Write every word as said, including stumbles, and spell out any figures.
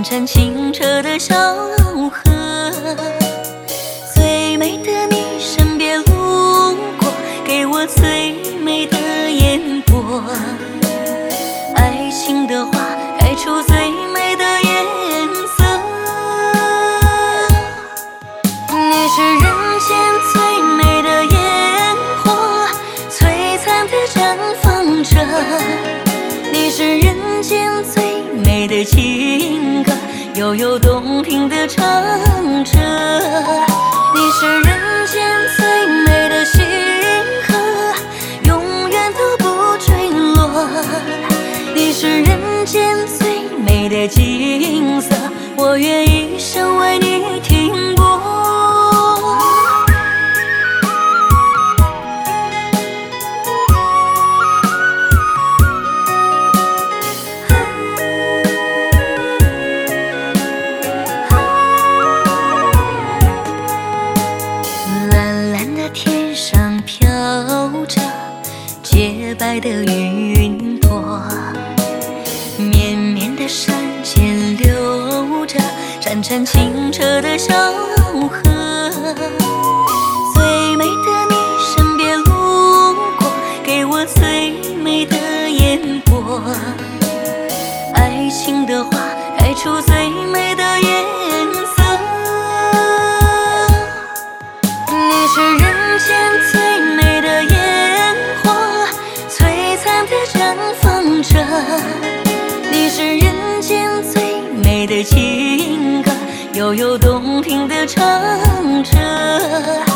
潺潺清澈的小河。最美的你身边路过，给我最美的烟波。爱情的花开出最美的颜色，你是人间最美的烟火，璀璨的绽放着。你是人间最美的情歌，悠悠动听的唱着。你是人间最美的星河，永远都不坠落。你是人间最美的景色，我愿一生为你停泊。蓝蓝的天上飘着洁白的云朵，绵绵的山间流着潺潺清澈的小河。最美的你身边路过，给我最美的烟波。爱情的花开出最美的颜色，你是人间最美的烟火，璀璨的绽放着。你是人间最美的情歌，悠悠动听的唱着。